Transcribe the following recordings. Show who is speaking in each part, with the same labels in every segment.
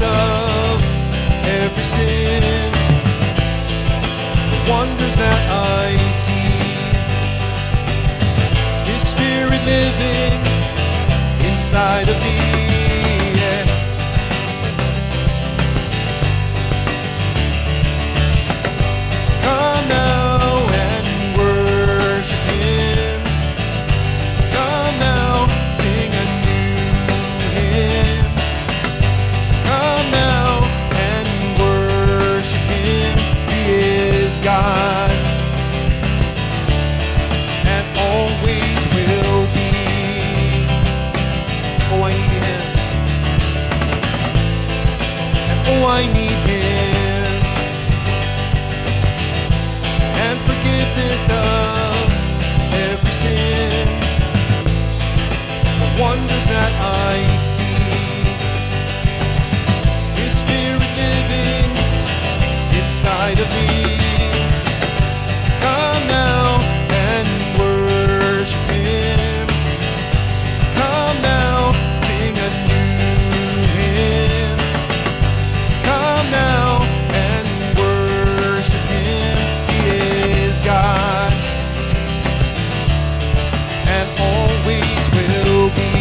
Speaker 1: of every sin, the wonders that I see, His Spirit living inside of me. Yeah. Come now and worship Him. Come now, sing a new hymn. Come now and worship Him. He is God and always will be. Oh, I need Him. And oh, I need Him. And forgiveness of every sin, the wonders that I see, His Spirit living inside of me. Come now and worship Him. Come now, sing a new hymn. Come now and worship Him. He is God and always will be.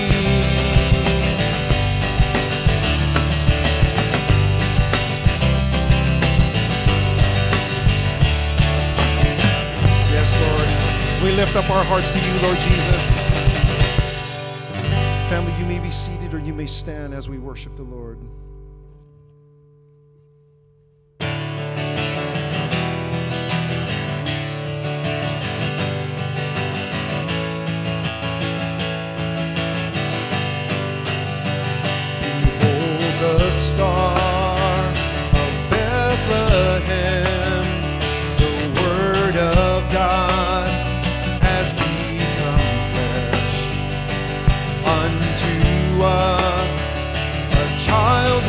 Speaker 1: Yes, Lord. We lift up our hearts to You, Lord Jesus. Family, you may be seated or you may stand as we worship the Lord. Behold the star of Bethlehem, the Word of God has become flesh. Unto us a child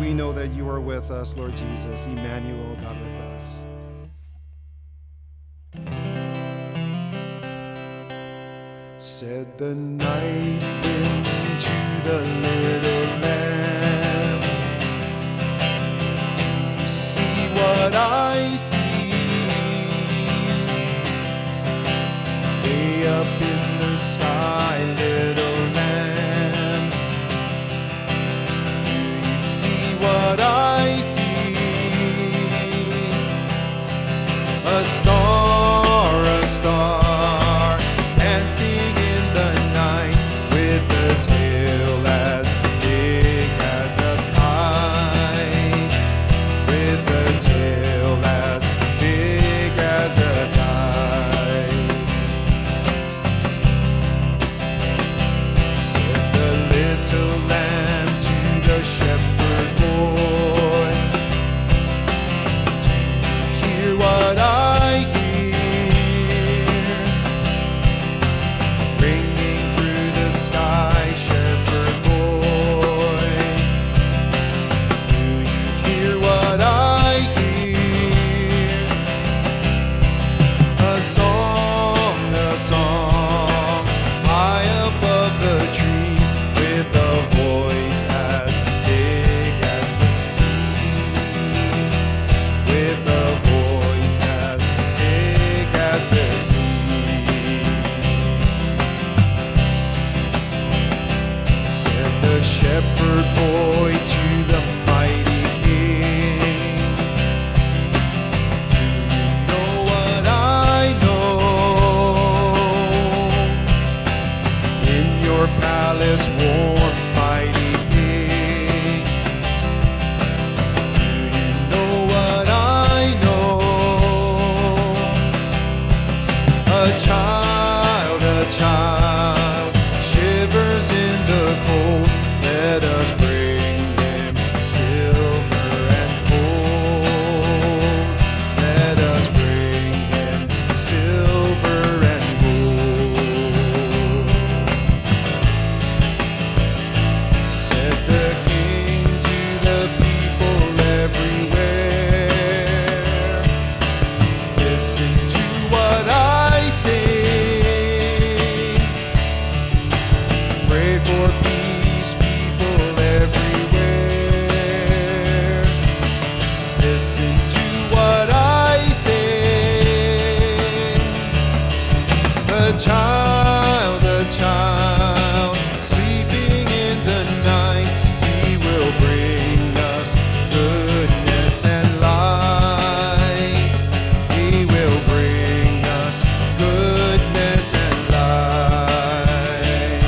Speaker 2: we know that you are with us, Lord Jesus. Emmanuel, God with us. Said the night wind to the little lamb, do you see what I see? Way up in the sky, little lamb, do you see what I see? A star, dancing in the night with a tail as big as a kite, with a tail as big as a kite. Said the little lamb to the shepherd boy, do you hear what I hear? Ringing through the sky, shepherd boy, do you hear what I hear? A song, high above the trees, with a voice as big as the sea, with a voice as big as the sea. Said the shepherd boy to the mighty king, do you know what I know? In your palace warm, mighty king, do you know what I know? A child shivers in the cold. Let us bring him silver and gold. Let us bring him silver and gold. Said the king to the people everywhere, listen to what I say. Pray for peace, people everywhere. Listen to what I say. The child, sleeping in the night, he will bring us goodness and light. He will bring us goodness and light.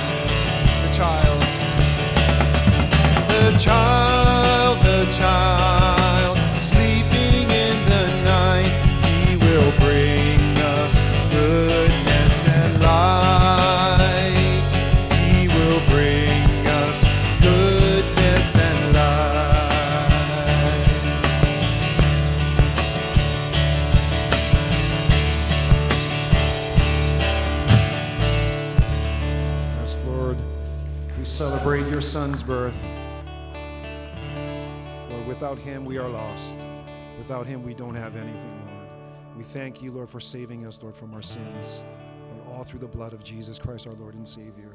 Speaker 2: The child, sleeping in the night, he will bring us goodness and light. He will bring us goodness and light. Yes, Lord, we celebrate your Son's birth. Lord, without him we are lost. Without him we don't have anything, Lord. We thank you, Lord, for saving us, Lord, from our sins. Lord, all through the blood of Jesus Christ, our Lord and Savior.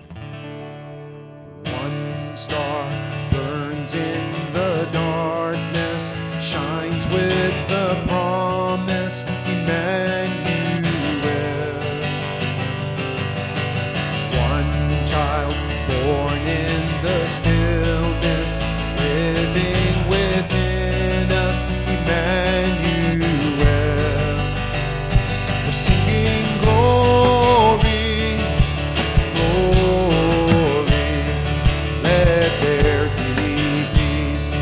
Speaker 2: One star burns in the darkness, shines with the promise, Emmanuel. One child born in the stillness, living within us, Emmanuel. We're singing glory, glory. Let there be peace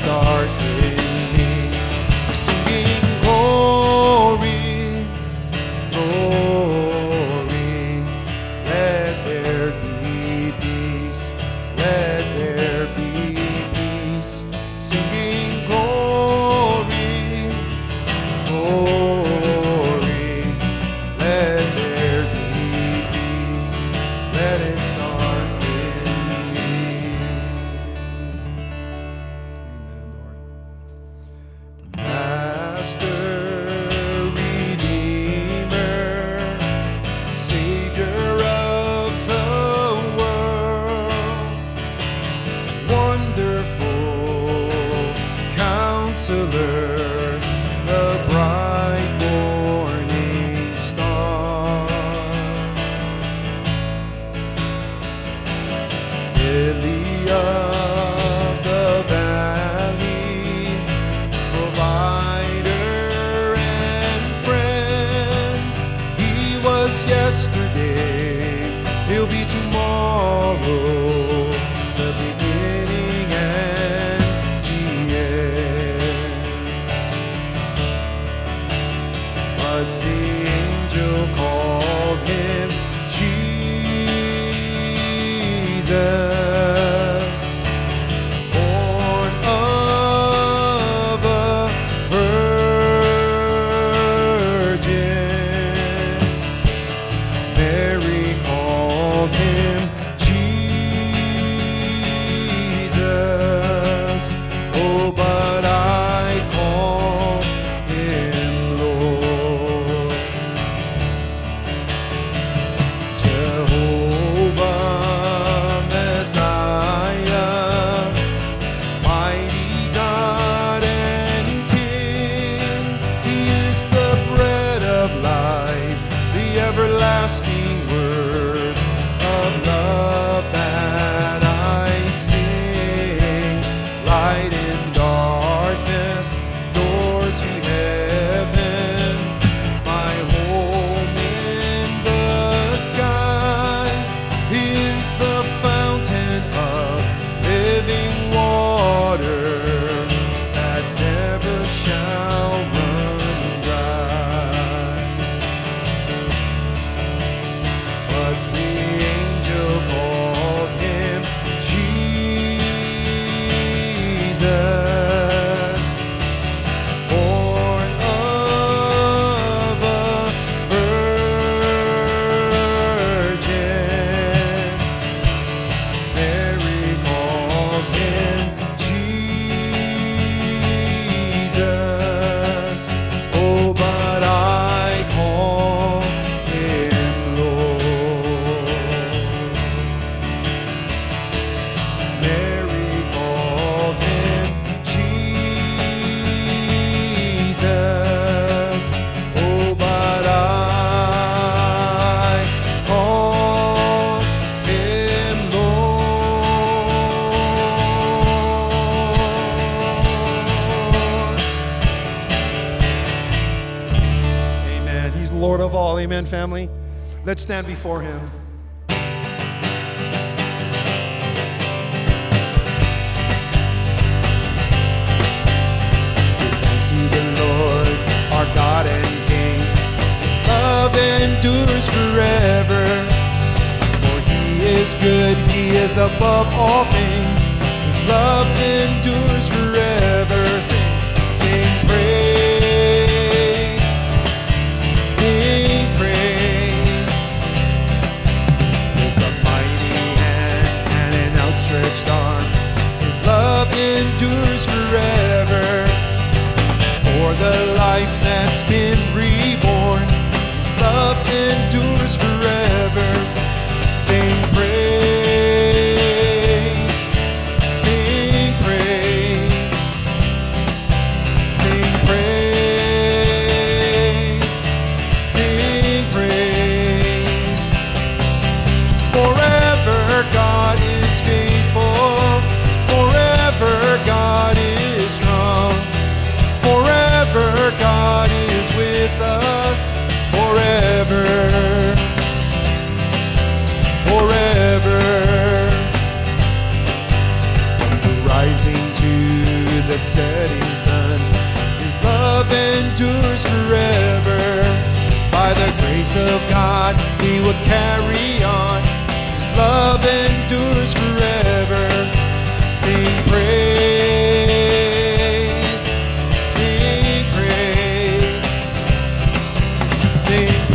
Speaker 2: start in me. Singing glory, glory. Let there be peace. Let there be peace. Singing glory, glory. Let there be peace. Let it start in me. Amen, Lord. Master, Redeemer, Savior of the world, wonderful Counselor, the bright morning star, Lily of the valley, provider and friend. He was yesterday, he'll be tomorrow, the beginning and the end. But the angel called him Jesus, born of a virgin. Mary called him Jesus. Oh, but I call him Lord. Jehovah Messiah, mighty God and King. He is the bread of life, the everlasting words of love that I sing. Light in darkness, door to heaven, my home in the sky. He is the fountain of living water that never shall run dry. But the angel called him Jesus, born of a virgin. Mary called him Jesus. Oh, but I call him Lord. Mary called him Jesus. Oh, but I call him Lord. Amen. He's Lord of all. Amen, family. Let's stand before him. Thanks to the Lord, our God and King. His love endures forever. For he is good, he is above all things. His love endures forever. Sing praise, sing praise. With a mighty hand and an outstretched arm, his love endures forever. For the life that's been reborn, his love endures forever. Sing praise, sing praise, sing praise, sing praise. Forever God is faithful, forever God is strong, forever God is with us, forever, forever. From the rising to the setting sun. His love endures forever. By the grace of God, we will carry on. His love endures forever. Sing praise, sing praise, sing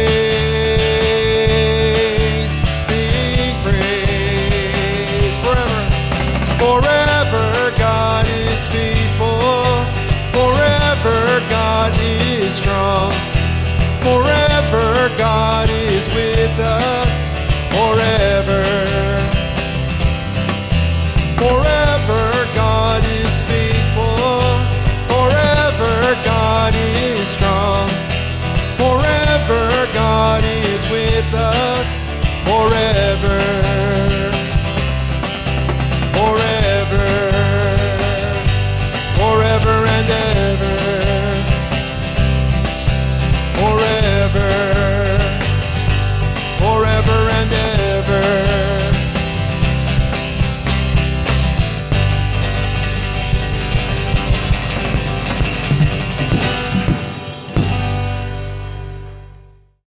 Speaker 2: praise, sing praise. Forever, forever God is faithful. Forever God is strong. Forever God